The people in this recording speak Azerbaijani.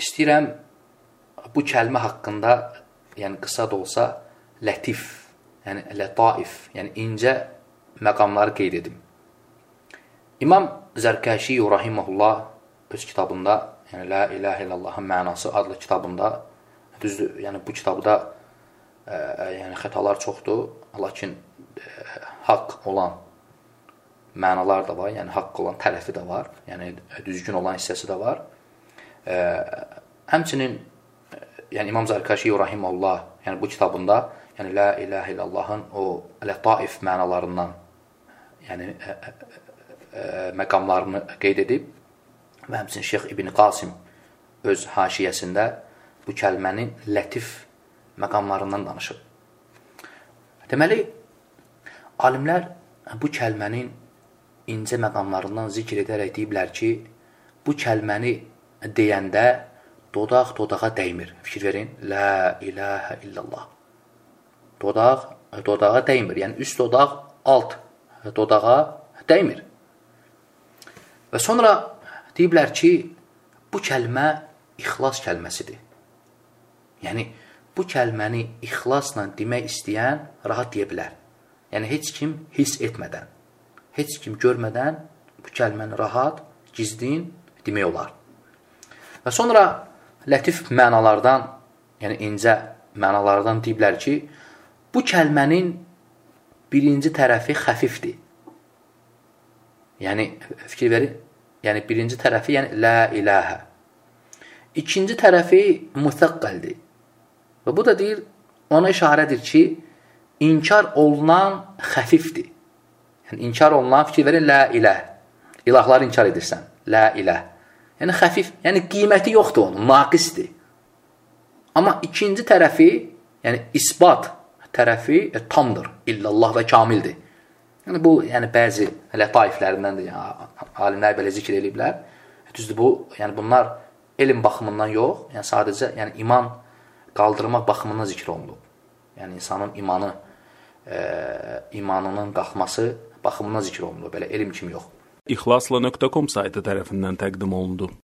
İstəyirəm bu kəlmə haqqında, yəni qısa da olsa, lətif, yəni lətayif, yəni incə məqamları qeyd edim. İmam Zərkəşi rahimehullah öz kitabında, yəni La ilahə illallahın mənası adlı kitabında, düzdür, yəni bu kitabda yəni xətalar çoxdur, lakin haqq olan mənalar da var, yəni haqq olan tərəfi də var, yəni düzgün olan hissəsi də var. Həmçinin yəni İmam Zərkəşi rahimehullah, yəni bu kitabında, yəni La ilahə illallahın o lətayif mənalarından, yəni məqamlarını qeyd edib və həmçinin Şeyx İbn Qasim öz haşiyəsində bu kəlmənin lətif məqamlarından danışıb. Deməli, alimlər bu kəlmənin incə məqamlarından zikr edərək deyiblər ki, bu kəlməni deyəndə dodaq dodağa dəymir. Fikir verin, La ilahə illallah. Dodaq dodağa dəymir, yəni üst dodaq alt dodağa dəymir. Və sonra deyiblər ki, bu kəlmə ixlas kəlməsidir. Yəni, bu kəlməni ixlasla demək istəyən rahat deyə bilər. Yəni, heç kim hiss etmədən, heç kim görmədən bu kəlməni rahat, gizlin demək olar. Və sonra lətif mənalardan, yəni incə mənalardan deyiblər ki, bu kəlmənin birinci tərəfi xəfifdir. Yəni, fikir verin, yəni birinci tərəfi, yəni La ilahə. İkinci tərəfi müthəqqəldir. Və bu da deyir, ona işarədir ki, inkar olunan xəfifdir. Yəni, inkar olunan, fikir verin, La ilah. İlahları inkar edirsən, La ilah. Yəni, xəfif, yəni qiyməti yoxdur onun, naqisdir. Amma ikinci tərəfi, yəni isbat tərəfi tamdır, illallah və kamildir. Yəni, bu, yəni bəzi lətayiflərindəndir, yəni, alimlər belə zikr ediblər. Düzdür, bu, yəni bunlar elm baxımından yox, yəni sadəcə, yəni iman qaldırmaq baxımından zikr olunub. Yəni, insanın imanının qalxması baxımından zikr olunub, belə elm kimi yox. İxlasla.com saytı tərəfindən təqdim olundu.